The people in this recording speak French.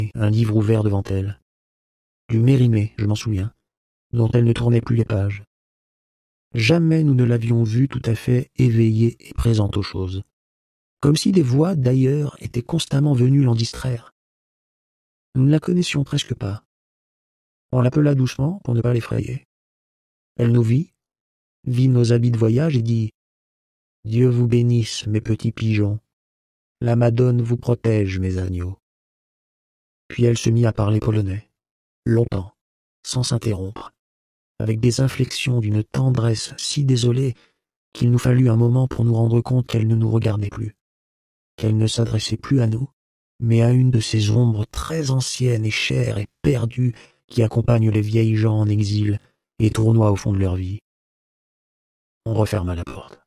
un livre ouvert devant elle. Du Mérimée, je m'en souviens, dont elle ne tournait plus les pages. Jamais nous ne l'avions vue tout à fait éveillée et présente aux choses, comme si des voix d'ailleurs étaient constamment venues l'en distraire. Nous ne la connaissions presque pas. On l'appela doucement pour ne pas l'effrayer. Elle nous vit nos habits de voyage et dit « Dieu vous bénisse, mes petits pigeons. La Madone vous protège, mes agneaux. » Puis elle se mit à parler polonais, longtemps, sans s'interrompre, avec des inflexions d'une tendresse si désolée qu'il nous fallut un moment pour nous rendre compte qu'elle ne nous regardait plus, qu'elle ne s'adressait plus à nous, mais à une de ces ombres très anciennes et chères et perdues qui accompagnent les vieilles gens en exil et tournoient au fond de leur vie. On referma la porte.